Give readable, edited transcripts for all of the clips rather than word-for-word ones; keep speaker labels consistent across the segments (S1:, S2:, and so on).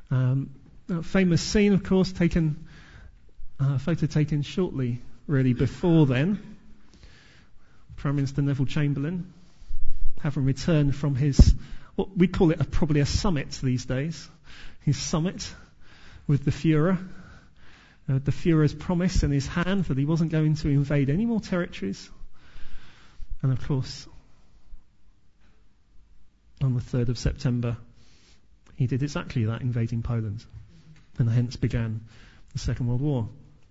S1: A famous scene, of course, photo taken shortly, really, before then. Prime Minister Neville Chamberlain, having returned from what we call it probably a summit these days, his summit with the Führer. The Führer's promise in his hand that he wasn't going to invade any more territories. And of course, on the 3rd of September, he did exactly that, invading Poland. And hence began the Second World War.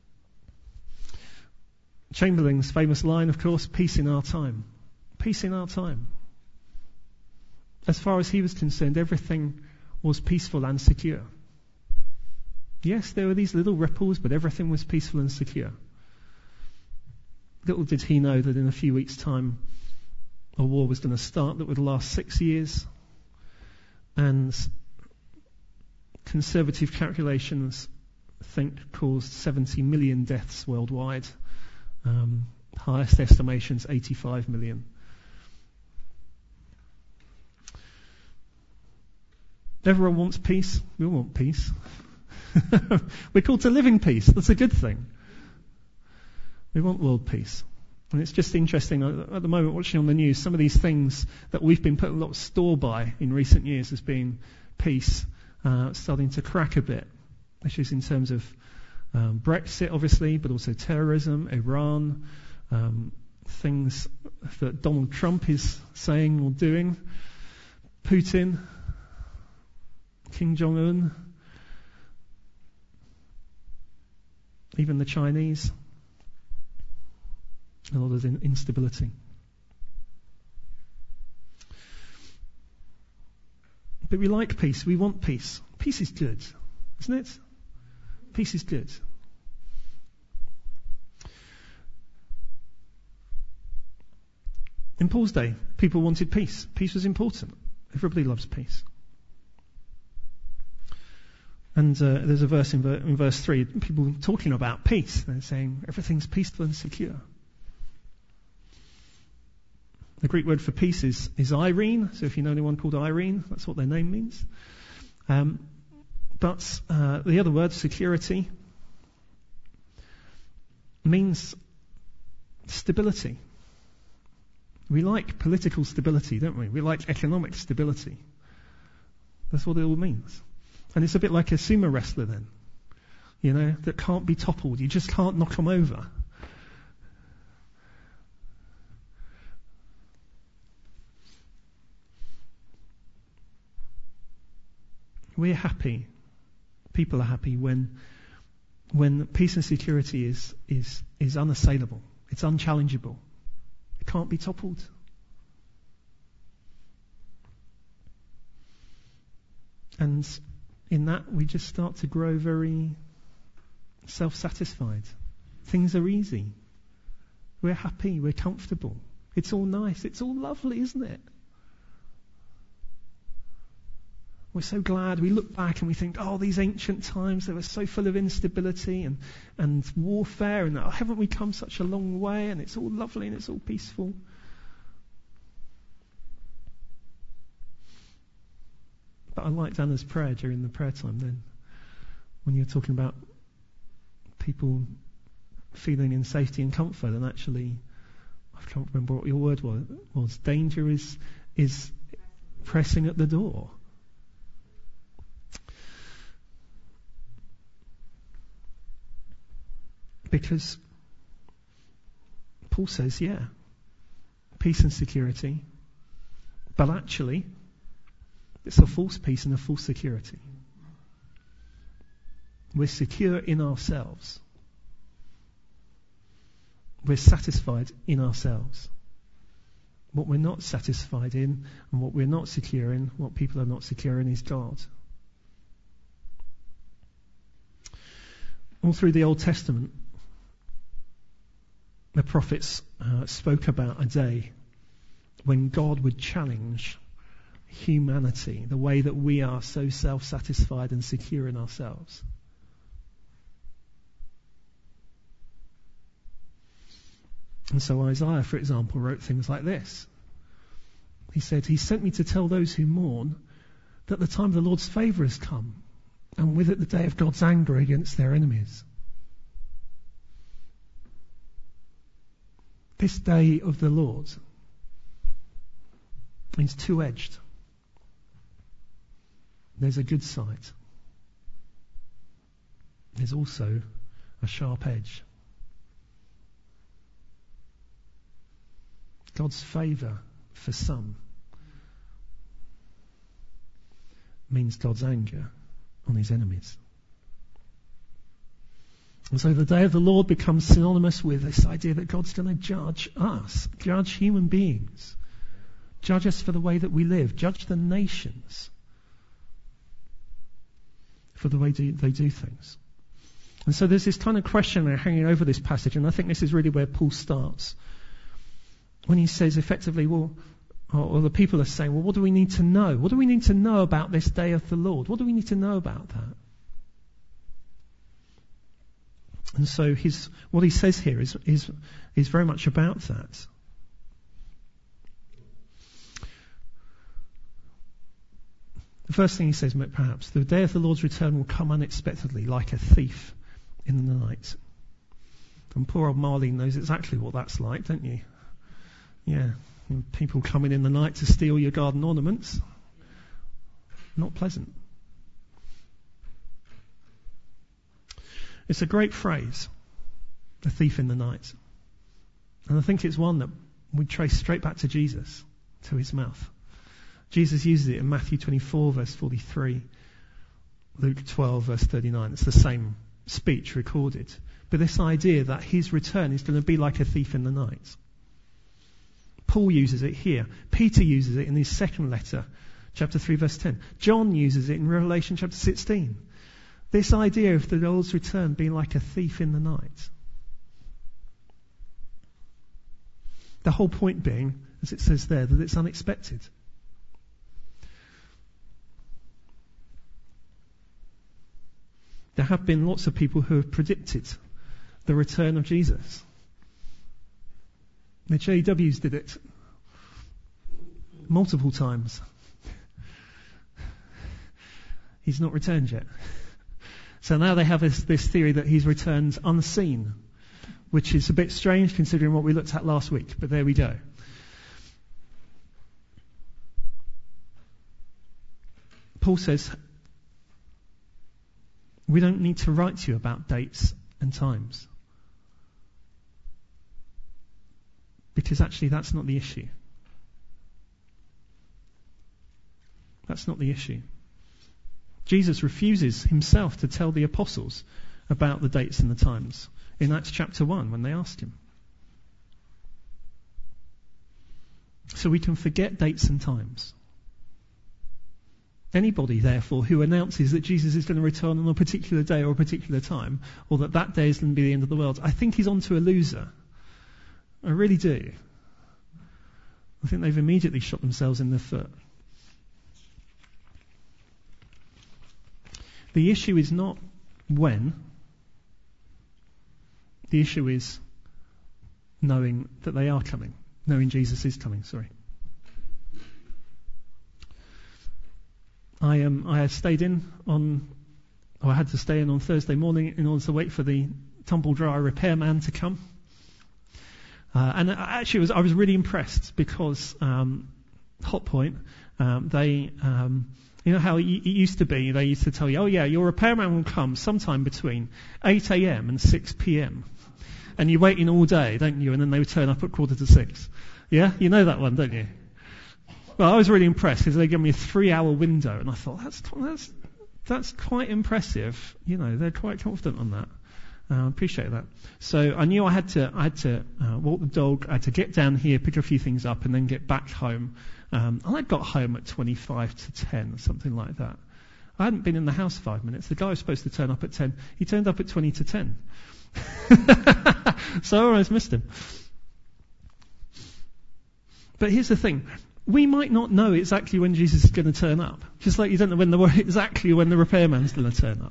S1: Chamberlain's famous line, of course, peace in our time. Peace in our time. As far as he was concerned, everything was peaceful and secure. Yes, there were these little ripples, but everything was peaceful and secure. Little did he know that in a few weeks' time, a war was going to start that would last 6 years. And conservative calculations think caused 70 million deaths worldwide. Highest estimations, 85 million. Everyone wants peace. We all want peace. We're called to live in peace. That's a good thing. We want world peace. And it's just interesting, at the moment, watching on the news, some of these things that we've been putting a lot of store by in recent years as being peace, starting to crack a bit. Issues in terms of Brexit, obviously, but also terrorism, Iran, things that Donald Trump is saying or doing, Putin, Kim Jong-un, even the Chinese. A lot of instability. But we like peace. We want peace. Peace is good, isn't it? Peace is good. In Paul's day, people wanted peace. Peace was important. Everybody loves peace. And there's a verse in verse 3, people talking about peace. They're saying everything's peaceful and secure. The Greek word for peace is Irene. So if you know anyone called Irene, that's what their name means. But the other word, security, means stability. We like political stability, don't we? We like economic stability. That's what it all means. And it's a bit like a sumo wrestler then, that can't be toppled. You just can't knock them over. We're happy. People are happy when peace and security is unassailable. It's unchallengeable. It can't be toppled. And in that, we just start to grow very self-satisfied. Things are easy. We're happy. We're comfortable. It's all nice. It's all lovely, isn't it? We're so glad. We look back and we think, these ancient times, they were so full of instability and warfare, and haven't we come such a long way, and it's all lovely and it's all peaceful. But I liked Anna's prayer during the prayer time then, when you were talking about people feeling in safety and comfort, and actually, I can't remember what your word was. Danger is pressing at the door. Because Paul says, peace and security, but actually, it's a false peace and a false security. We're secure in ourselves. We're satisfied in ourselves. What we're not satisfied in and what we're not secure in, what people are not secure in, is God. All through the Old Testament, the prophets spoke about a day when God would challenge humanity, the way that we are so self-satisfied and secure in ourselves. And so Isaiah, for example, wrote things like this. He said, "He sent me to tell those who mourn that the time of the Lord's favour has come. and with it the day of God's anger against their enemies. This day of the Lord is two-edged. There's a good side. There's also a sharp edge. God's favour for some means God's anger on his enemies. And so the day of the Lord becomes synonymous with this idea that God's going to judge us, judge human beings, judge us for the way that we live, judge the nations for the way they do things. And so there's this kind of question there hanging over this passage, and I think this is really where Paul starts. When he says effectively, well, or the people are saying, well, what do we need to know? What do we need to know about this day of the Lord? What do we need to know about that? And so what he says here is very much about that. The first thing he says, perhaps, the day of the Lord's return will come unexpectedly, like a thief in the night. And poor old Marlene knows exactly what that's like, don't you? Yeah, people coming in the night to steal your garden ornaments. Not pleasant. It's a great phrase, a thief in the night. And I think it's one that we trace straight back to Jesus, to his mouth. Jesus uses it in Matthew 24, verse 43, Luke 12, verse 39. It's the same speech recorded. But this idea that his return is going to be like a thief in the night. Paul uses it here. Peter uses it in his second letter, chapter 3, verse 10. John uses it in Revelation chapter 16. This idea of the Lord's return being like a thief in the night. The whole point being, as it says there, that it's unexpected. There have been lots of people who have predicted the return of Jesus. The JWs did it multiple times. He's not returned yet. So now they have this theory that he's returned unseen, which is a bit strange considering what we looked at last week, but there we go. Paul says, we don't need to write to you about dates and times. Because actually that's not the issue. That's not the issue. Jesus refuses himself to tell the apostles about the dates and the times in Acts chapter 1 when they asked him. So we can forget dates and times. Anybody, therefore, who announces that Jesus is going to return on a particular day or a particular time, or that day is going to be the end of the world, I think he's onto a loser. I really do. I think they've immediately shot themselves in the foot. The issue is not when. The issue is knowing that they are coming. Knowing Jesus is coming, sorry. I had stayed in I had to stay in on Thursday morning in order to wait for the tumble dryer repairman to come. And actually I was really impressed because Hotpoint, they... you know how it used to be, they used to tell you, oh yeah, your repairman will come sometime between 8 a.m. and 6 p.m. And you're waiting all day, don't you? And then they would turn up at 5:45. Yeah? You know that one, don't you? Well, I was really impressed because they gave me a 3-hour window, and I thought, that's quite impressive. You know, they're quite confident on that. Appreciate that. So I knew I had to walk the dog, I had to get down here, pick a few things up, and then get back home. And I got home at 25 to 10, or something like that. I hadn't been in the house 5 minutes. The guy was supposed to turn up at 10. He turned up at 20 to 10. So I almost missed him. But here's the thing. We might not know exactly when Jesus is going to turn up. Just like you don't know exactly when the repairman's going to turn up.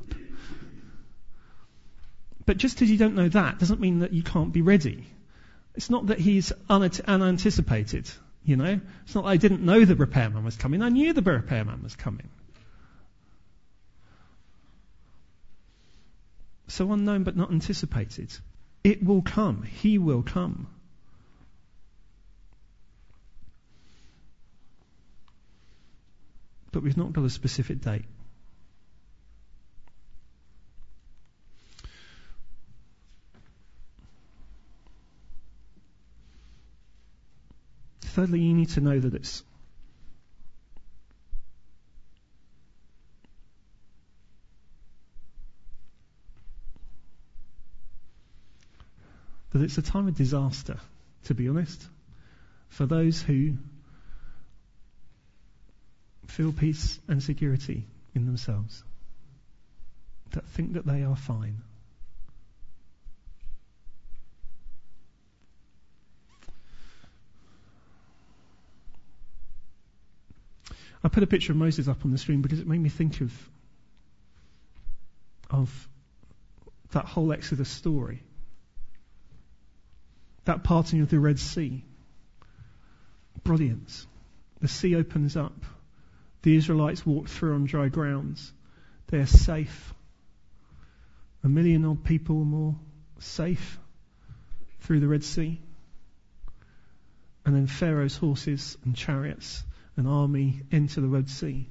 S1: But just because you don't know that doesn't mean that you can't be ready. It's not that he's unanticipated, you know. It's not that I didn't know the repairman was coming. I knew the repairman was coming. so unknown but not anticipated. It will come. He will come. But we've not got a specific date. Thirdly, you need to know that it's a time of disaster, to be honest, for those who feel peace and security in themselves, that think that they are fine. I put a picture of Moses up on the screen because it made me think of that whole Exodus story. That parting of the Red Sea. Brilliant. The sea opens up. The Israelites walk through on dry grounds. They are safe. 1 million odd people or more safe through the Red Sea. And then Pharaoh's horses and chariots and army enter the Red Sea.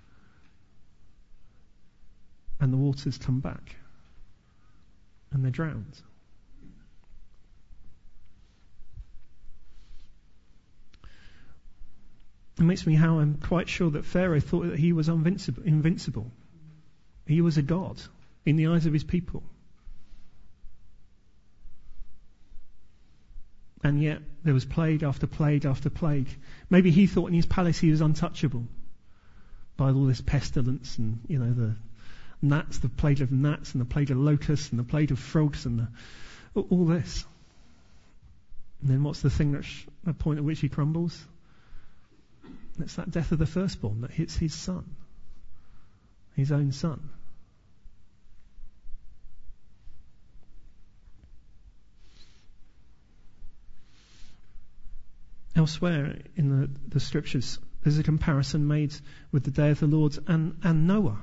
S1: And the waters come back. And they're drowned. It makes me how I'm quite sure that Pharaoh thought that he was invincible. He was a god in the eyes of his people. And yet there was plague after plague after plague. Maybe he thought in his palace he was untouchable by all this pestilence and, the gnats, the plague of gnats and the plague of locusts and the plague of frogs and all this. And then what's the thing the point at which he crumbles? It's that death of the firstborn that hits his son, his own son. Elsewhere in the scriptures, there's a comparison made with the day of the Lord and Noah.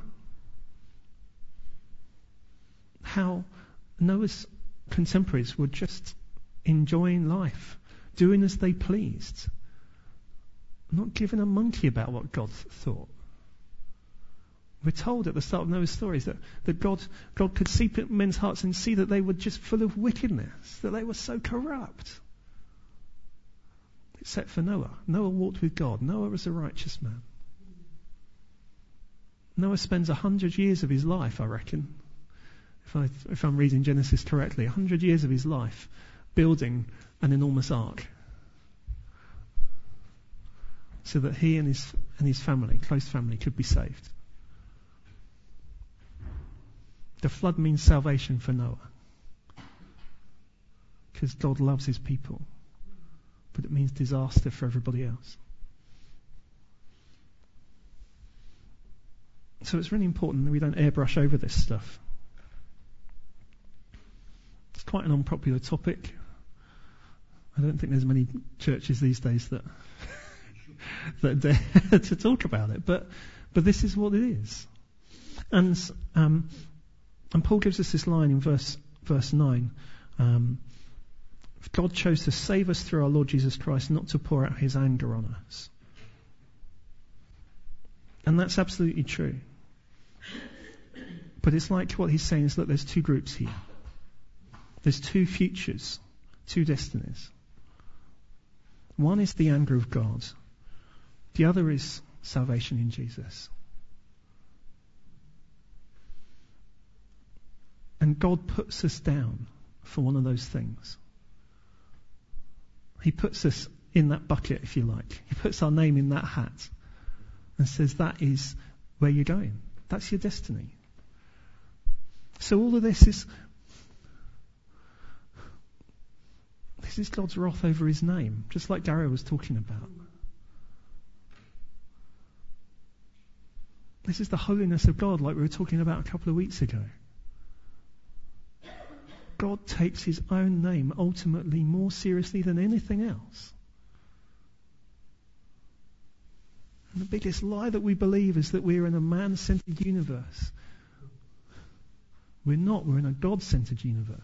S1: How Noah's contemporaries were just enjoying life, doing as they pleased. Not giving a monkey about what God thought. We're told at the start of Noah's stories that God could see men's hearts and see that they were just full of wickedness, that they were so corrupt. Except for Noah. Noah walked with God. Noah was a righteous man. Noah spends 100 years of his life, I reckon, if I'm reading Genesis correctly, 100 years of his life building an enormous ark. So that he and his family, close family, could be saved. The flood means salvation for Noah. Because God loves his people. But it means disaster for everybody else. So it's really important that we don't airbrush over this stuff. It's quite an unpopular topic. I don't think there's many churches these days that dare to talk about it, but this is what it is. And Paul gives us this line in verse 9. God chose to save us through our Lord Jesus Christ, not to pour out his anger on us. And that's absolutely true. But it's like what he's saying is that there's two groups here. There's two futures, two destinies. One is the anger of God. The other is salvation in Jesus. And God puts us down for one of those things. He puts us in that bucket, if you like. He puts our name in that hat and says that is where you're going. That's your destiny. So all of this is God's wrath over his name, just like Gary was talking about. This is the holiness of God, like we were talking about a couple of weeks ago. God takes his own name ultimately more seriously than anything else. And the biggest lie that we believe is that we're in a man-centered universe We're not. We're in a God-centered universe.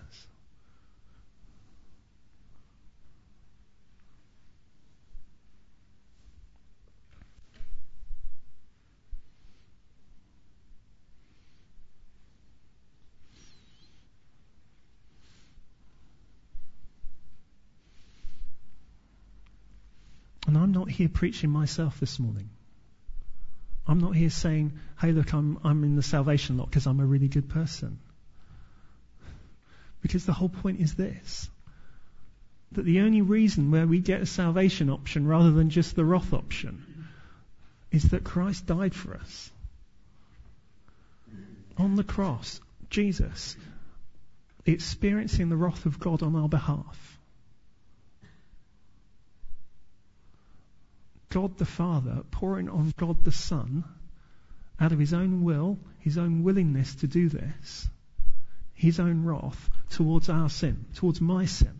S1: And I'm not here preaching myself this morning. I'm not here saying, hey, look, I'm in the salvation lot because I'm a really good person. Because the whole point is this, that the only reason where we get a salvation option rather than just the wrath option is that Christ died for us. On the cross, Jesus experiencing the wrath of God on our behalf. God the Father pouring on God the Son out of his own will, his own willingness to do this, his own wrath towards our sin, towards my sin.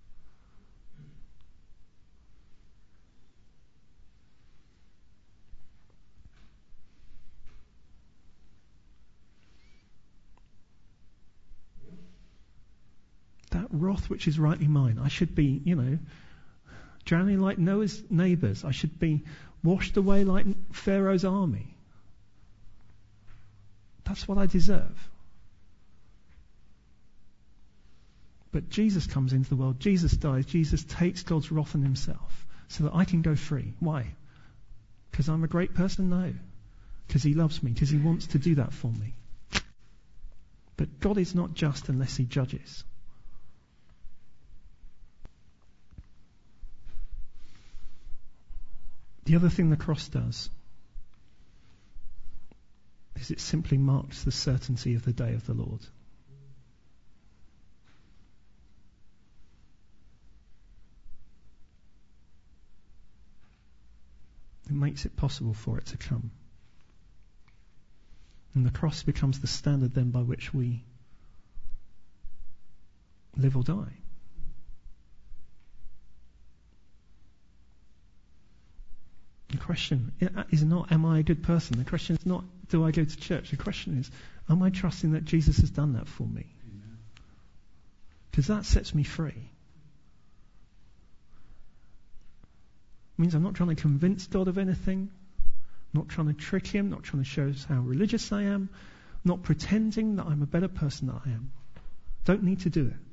S1: That wrath which is rightly mine. I should be, drowning like Noah's neighbours. I should be washed away like Pharaoh's army. That's what I deserve. But Jesus comes into the world. Jesus dies. Jesus takes God's wrath on himself so that I can go free. Why? Because I'm a great person? No. Because he loves me. Because he wants to do that for me. But God is not just unless he judges. The other thing the cross does is it simply marks the certainty of the day of the Lord. It makes it possible for it to come. And the cross becomes the standard then by which we live or die. The question is not, am I a good person? The question is not, do I go to church? The question is, am I trusting that Jesus has done that for me? Because that sets me free. It means I'm not trying to convince God of anything, not trying to trick him, not trying to show us how religious I am, not pretending that I'm a better person than I am. Don't need to do it.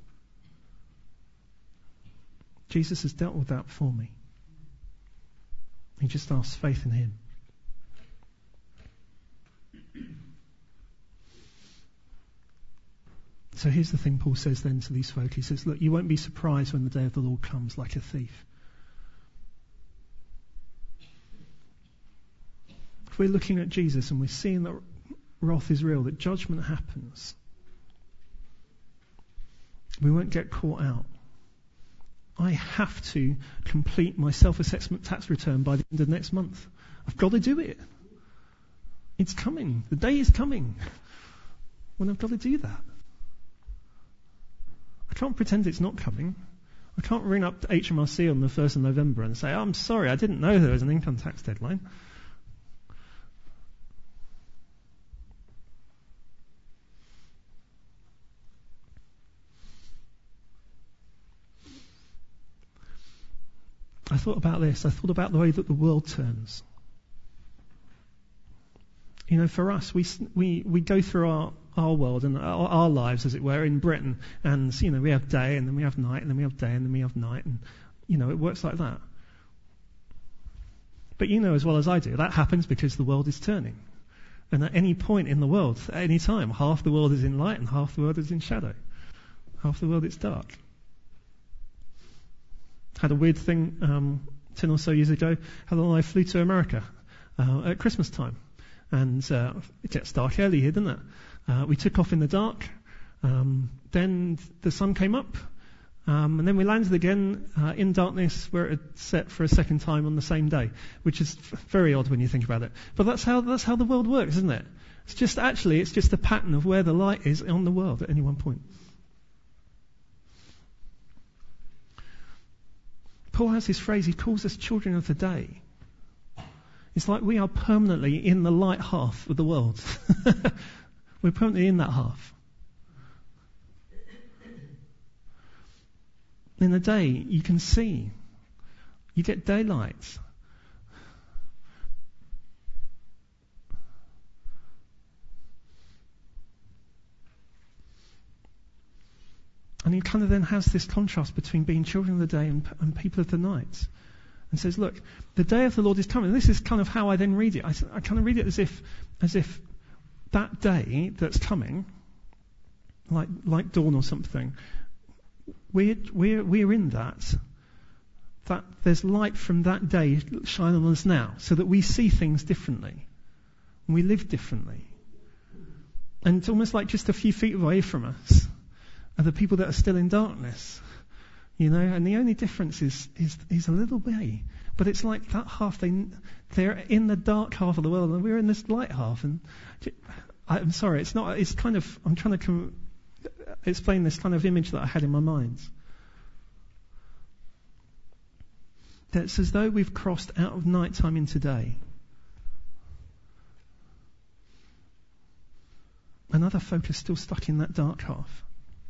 S1: Jesus has dealt with that for me. He just asks faith in him. So here's the thing Paul says then to these folk. He says, look, you won't be surprised when the day of the Lord comes like a thief. If we're looking at Jesus and we're seeing that wrath is real, that judgment happens, we won't get caught out. I have to complete my self-assessment tax return by the end of next month. I've got to do it. It's coming. The day is coming when I've got to do that. I can't pretend it's not coming. I can't ring up HMRC on the 1st of November and say, I'm sorry, I didn't know there was an income tax deadline. I thought about this. I thought about the way that the world turns. For us, we go through our world and our lives, as it were, in Britain, and we have day, and then we have night, and then we have day, and then we have night, and it works like that. But as well as I do, that happens because the world is turning. And at any point in the world, at any time, half the world is in light and half the world is in shadow. Half the world is dark. Had a weird thing 10 or so years ago. Helen and I flew to America at Christmas time. And it gets dark early here, doesn't it? We took off in the dark. Then the sun came up. And then we landed again in darkness where it had set for a second time on the same day, which is very odd when you think about it. But that's how the world works, isn't it? It's just a pattern of where the light is on the world at any one point. Paul has this phrase, he calls us children of the day. It's like we are permanently in the light half of the world. We're permanently in that half. In the day, you can see. You get daylight. And he kind of then has this contrast between being children of the day and people of the night. And says, look, the day of the Lord is coming. And this is kind of how I then read it. I kind of read it as if that day that's coming, like dawn or something, we're in that there's light from that day shining on us now, so that we see things differently and we live differently. And it's almost like just a few feet away from us are the people that are still in darkness, and the only difference is a little way, but it's like that half, they're in the dark half of the world and we're in this light half. And I'm sorry, I'm trying to explain this kind of image that I had in my mind. That it's as though we've crossed out of nighttime into day. Another folk is still stuck in that dark half.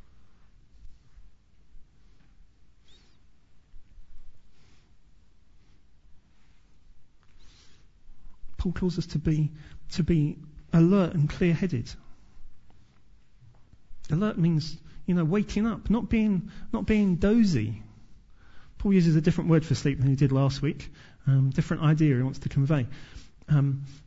S1: Paul calls us to be alert and clear-headed. Alert means, waking up, not being dozy. Paul uses a different word for sleep than he did last week. Different idea he wants to convey. I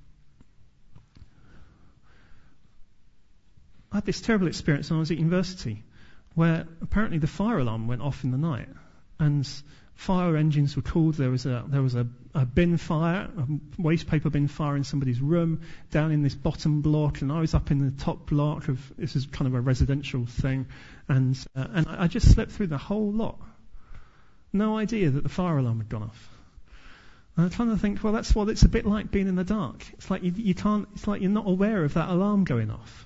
S1: had this terrible experience when I was at university, where apparently the fire alarm went off in the night, and fire engines were called. There was a bin fire, a waste paper bin fire in somebody's room down in this bottom block, and I was up in the top block of, this is kind of a residential thing, and I just slept through the whole lot. No idea that the fire alarm had gone off. And I'm trying to think, well, that's what it's a bit like being in the dark. It's like you can't. It's like you're not aware of that alarm going off.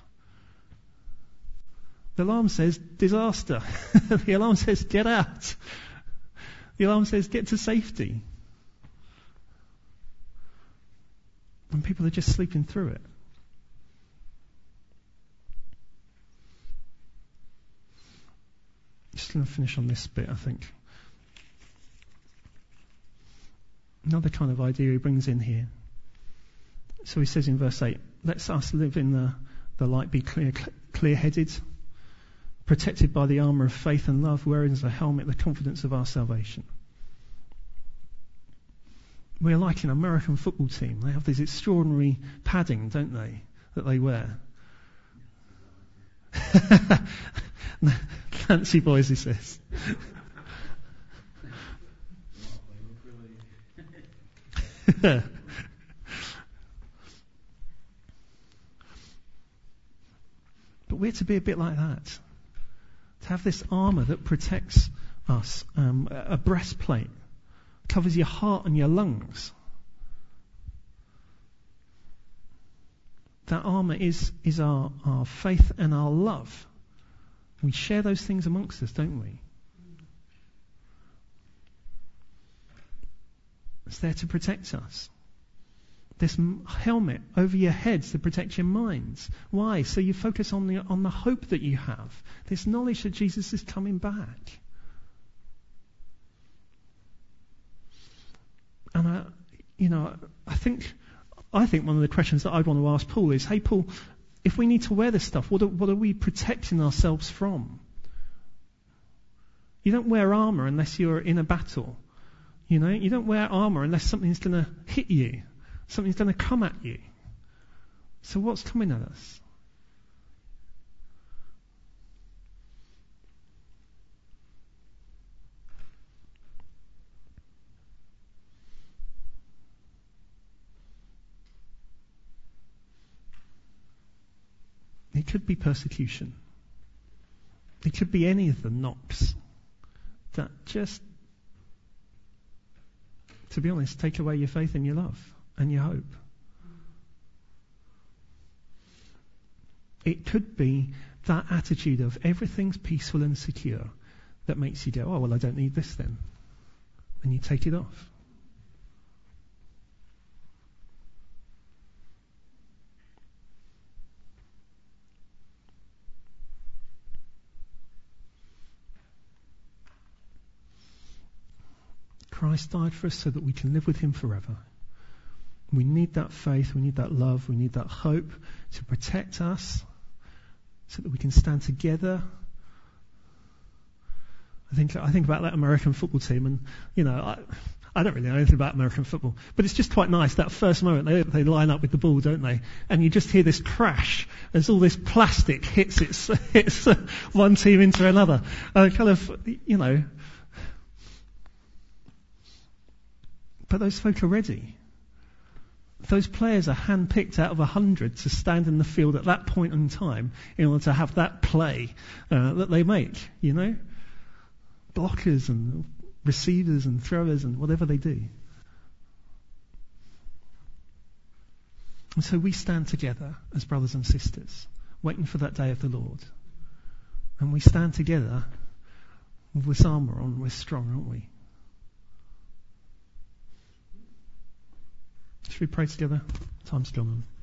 S1: The alarm says disaster. The alarm says get out. The alarm says get to safety. And people are just sleeping through it. Just going to finish on this bit, I think. Another kind of idea he brings in here. So he says in verse 8, let us live in the light, be clear-headed, protected by the armour of faith and love, wearing as a helmet the confidence of our salvation. We're like an American football team. They have this extraordinary padding, don't they, that they wear. Fancy boys, he says. But we're to be a bit like that. To have this armour that protects us, a breastplate, covers your heart and your lungs. That armour is our faith and our love. We share those things amongst us, don't we? It's there to protect us. This helmet over your heads to protect your minds. Why? So you focus on the hope that you have. This knowledge that Jesus is coming back. And I think one of the questions that I'd want to ask Paul is, hey Paul, if we need to wear this stuff, what are we protecting ourselves from? You don't wear armour unless you're in a battle. You don't wear armour unless something's going to hit you. Something's going to come at you. So what's coming at us? It could be persecution. It could be any of the knocks that just, to be honest, take away your faith and your love and your hope. It could be that attitude of everything's peaceful and secure that makes you go, oh, well, I don't need this then. And you take it off. Christ died for us so that we can live with him forever. We need that faith, we need that love, we need that hope to protect us so that we can stand together. I think about that American football team, and I don't really know anything about American football, but it's just quite nice. That first moment they line up with the ball, don't they? And you just hear this crash as all this plastic hits one team into another. But those folk are ready. Those players are handpicked out of 100 to stand in the field at that point in time in order to have that play that they make. Blockers and receivers and throwers and whatever they do. And so we stand together as brothers and sisters, waiting for that day of the Lord. And we stand together with this armour on. We're strong, aren't we? Should we pray together? Time's gone on.